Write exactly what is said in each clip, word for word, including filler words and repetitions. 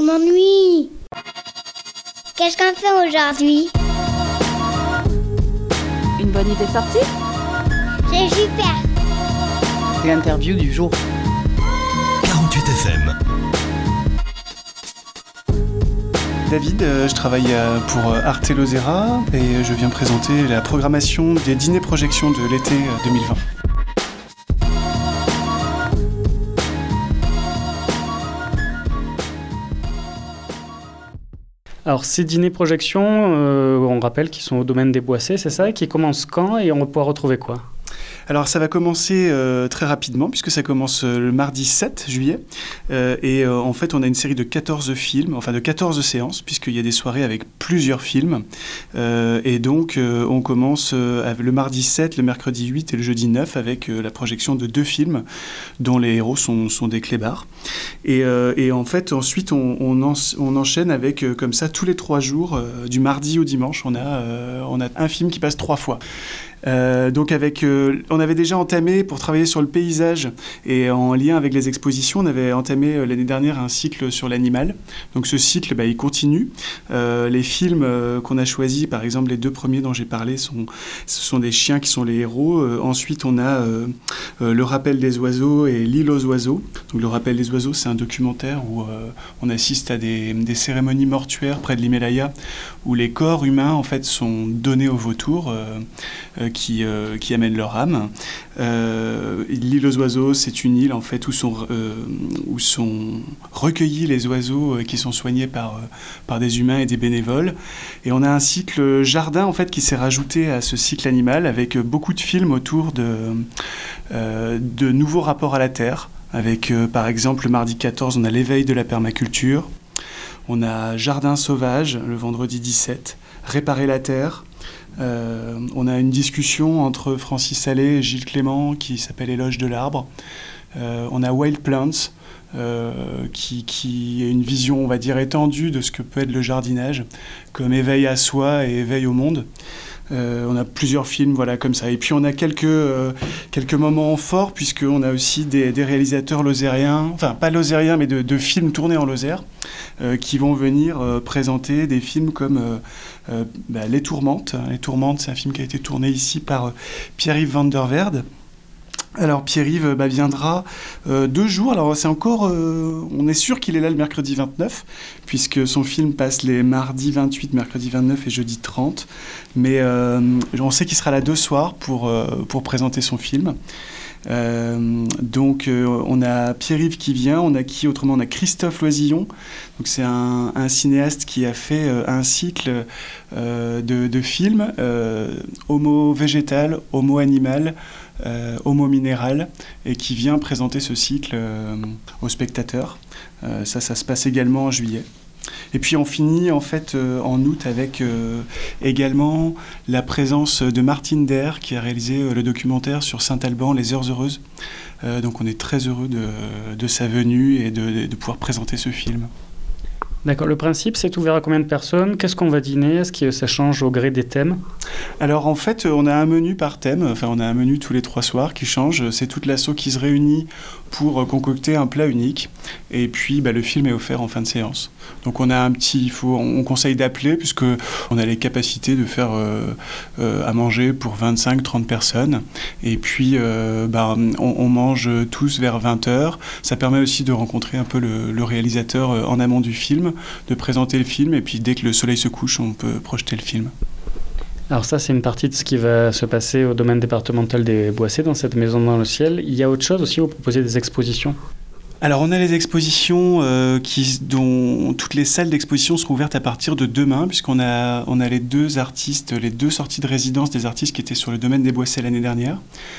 m'ennuie. Qu'est-ce qu'on fait aujourd'hui? Une bonne idée sortie? C'est super. L'interview du jour. quarante-huit F M. David, euh, je travaille euh, pour euh, Arte Lozera et je viens présenter la programmation des dîners projections de l'été euh, deux mille vingt. Alors ces dîners projections, euh, on rappelle qu'ils sont au domaine des Boissés, c'est ça, qui commencent quand et on va pouvoir retrouver quoi? Alors ça va commencer euh, très rapidement puisque ça commence euh, le mardi sept juillet euh, et euh, en fait on a une série de quatorze films, enfin de quatorze séances puisqu'il y a des soirées avec plusieurs films euh, et donc euh, on commence euh, avec le mardi sept, le mercredi huit et le jeudi neuf avec euh, la projection de deux films dont les héros sont, sont des clébards et, euh, et en fait ensuite on, on, en, on enchaîne avec euh, comme ça tous les trois jours euh, du mardi au dimanche on a, euh, on a un film qui passe trois fois. Euh, donc avec, euh, on avait déjà entamé pour travailler sur le paysage et en lien avec les expositions, on avait entamé euh, l'année dernière un cycle sur l'animal. Donc ce cycle, bah, il continue. Euh, les films euh, qu'on a choisis, par exemple les deux premiers dont j'ai parlé, sont, ce sont des chiens qui sont les héros. Euh, ensuite, on a euh, euh, Le Rappel des oiseaux et L'île aux oiseaux. Donc Le Rappel des oiseaux, c'est un documentaire où euh, on assiste à des, des cérémonies mortuaires près de l'Himalaya où les corps humains en fait sont donnés aux vautours. Euh, euh, Qui, euh, qui amènent leur âme. Euh, l'île aux oiseaux, c'est une île en fait où sont, euh, où sont recueillis les oiseaux euh, qui sont soignés par, euh, par des humains et des bénévoles. Et on a un cycle jardin en fait qui s'est rajouté à ce cycle animal avec beaucoup de films autour de, euh, de nouveaux rapports à la terre. Avec euh, par exemple le mardi quatorze, on a l'éveil de la permaculture. On a Jardin sauvage le vendredi dix-sept, Réparer la terre. Euh, on a une discussion entre Francis Salé et Gilles Clément qui s'appelle Éloge de l'arbre. Euh, on a Wild Plants euh, qui, qui est une vision, on va dire, étendue de ce que peut être le jardinage, comme éveil à soi et éveil au monde. Euh, on a plusieurs films voilà, comme ça. Et puis on a quelques, euh, quelques moments forts, puisqu'on a aussi des, des réalisateurs lozériens, enfin pas lozériens, mais de, de films tournés en Lozère, euh, qui vont venir euh, présenter des films comme euh, euh, bah, Les Tourmentes. Les Tourmentes, c'est un film qui a été tourné ici par euh, Pierre-Yves Van der Verde. Alors Pierre-Yves bah, viendra euh, deux jours, alors c'est encore, euh, on est sûr qu'il est là le mercredi vingt-neuf, puisque son film passe les mardis vingt-huit, mercredi vingt-neuf et jeudi trente, mais euh, on sait qu'il sera là deux soirs pour, euh, pour présenter son film. Euh, donc euh, on a Pierre-Yves qui vient, on a qui autrement, on a Christophe Loisillon, donc c'est un, un cinéaste qui a fait euh, un cycle euh, de, de films euh, homo végétal, homo animal, Euh, homo minéral et qui vient présenter ce cycle euh, aux spectateurs. Euh, ça, ça se passe également en juillet. Et puis on finit en fait euh, en août avec euh, également la présence de Martine Der qui a réalisé euh, le documentaire sur Saint-Alban, Les Heures Heureuses. Euh, donc on est très heureux de, de sa venue et de, de pouvoir présenter ce film. D'accord, le principe c'est ouvert à combien de personnes? Qu'est-ce qu'on va dîner? Est-ce que ça change au gré des thèmes? Alors en fait on a un menu par thème, enfin on a un menu tous les trois soirs qui change, c'est toute l'asso qui se réunit pour concocter un plat unique et puis bah, le film est offert en fin de séance. Donc on a un petit, il faut, on conseille d'appeler puisque on a les capacités de faire euh, euh, à manger pour vingt-cinq à trente personnes et puis euh, bah, on, on mange tous vers vingt heures. Ça permet aussi de rencontrer un peu le, le réalisateur en amont du film, de présenter le film et puis dès que le soleil se couche on peut projeter le film. Alors ça, c'est une partie de ce qui va se passer au domaine départemental des Boissés, dans cette maison dans le ciel. Il y a autre chose aussi, vous proposez des expositions? Alors on a les expositions euh, qui, dont toutes les salles d'exposition seront ouvertes à partir de demain, puisqu'on a, on a les deux artistes, les deux sorties de résidence des artistes qui étaient sur le domaine des Boissés l'année dernière.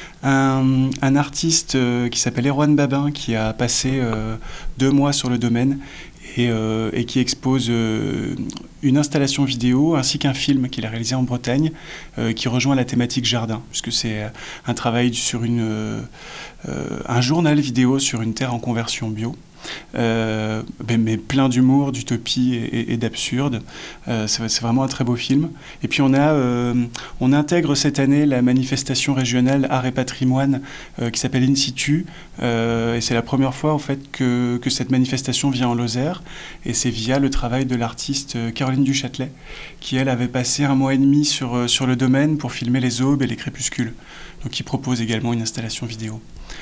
Un, un artiste euh, qui s'appelle Erwan Babin, qui a passé euh, deux mois sur le domaine et, euh, et qui expose euh, une installation vidéo ainsi qu'un film qu'il a réalisé en Bretagne euh, qui rejoint la thématique jardin, puisque c'est un travail sur une, euh, un journal vidéo sur une terre en conversion bio. euh, mais, mais plein d'humour, d'utopie et, et, et d'absurde. Euh, c'est, c'est vraiment un très beau film. Et puis on, a, euh, on intègre cette année la manifestation régionale Art et Patrimoine euh, qui s'appelle In Situ. Euh, et c'est la première fois en fait, que, que cette manifestation vient en Lozère. Et c'est via le travail de l'artiste Caroline Duchâtelet, qui elle avait passé un mois et demi sur, sur le domaine pour filmer les aubes et les crépuscules. Donc qui propose également une installation vidéo.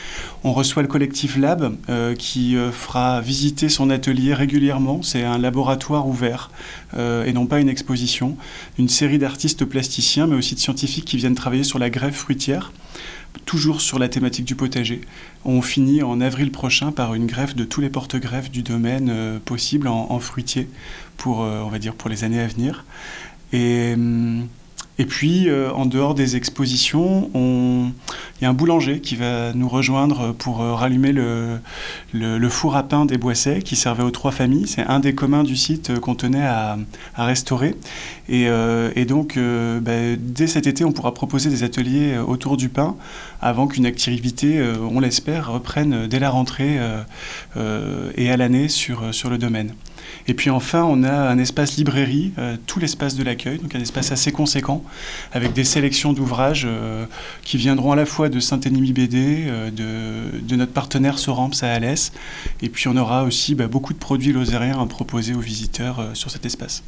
On reçoit le collectif Lab euh, qui euh, fera visiter son atelier régulièrement. C'est un laboratoire ouvert euh, et non pas une exposition. Une série d'artistes plasticiens mais aussi de scientifiques qui viennent travailler sur la greffe fruitière, toujours sur la thématique du potager. On finit en avril prochain par une greffe de tous les porte-greffes du domaine euh, possible en, en fruitier pour, euh, on va dire, pour les années à venir. Et... Hum, Et puis, euh, en dehors des expositions, on... il y a un boulanger qui va nous rejoindre pour euh, rallumer le, le, le four à pain des Boissets qui servait aux trois familles. C'est un des communs du site euh, qu'on tenait à, à restaurer. Et, euh, et donc, euh, bah, dès cet été, on pourra proposer des ateliers euh, autour du pain avant qu'une activité, euh, on l'espère, reprenne dès la rentrée euh, euh, et à l'année sur, sur le domaine. Et puis enfin, on a un espace librairie, euh, tout l'espace de l'accueil, donc un espace assez conséquent, avec des sélections d'ouvrages euh, qui viendront à la fois de Saint-Ennemi B D, euh, de, de notre partenaire Soramps à Alès, et puis on aura aussi bah, beaucoup de produits lozériens à proposer aux visiteurs euh, sur cet espace.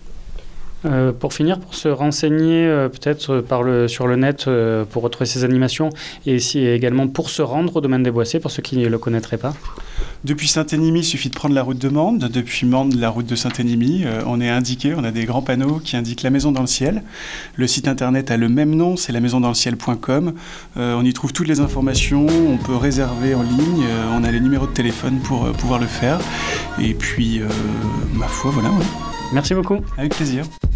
Euh, pour finir, pour se renseigner euh, peut-être par le, sur le net euh, pour retrouver ces animations et ici également pour se rendre au domaine des Boissets, pour ceux qui ne le connaîtraient pas. Depuis Saint-Ennemi, il suffit de prendre la route de Mende. Depuis Mende, la route de Saint-Ennemi. Euh, on est indiqué, on a des grands panneaux qui indiquent la Maison dans le Ciel. Le site internet a le même nom, c'est la maison dans le ciel point com. Euh, on y trouve toutes les informations, on peut réserver en ligne, euh, on a les numéros de téléphone pour euh, pouvoir le faire. Et puis, euh, ma foi, voilà. Ouais. Merci beaucoup. Avec plaisir.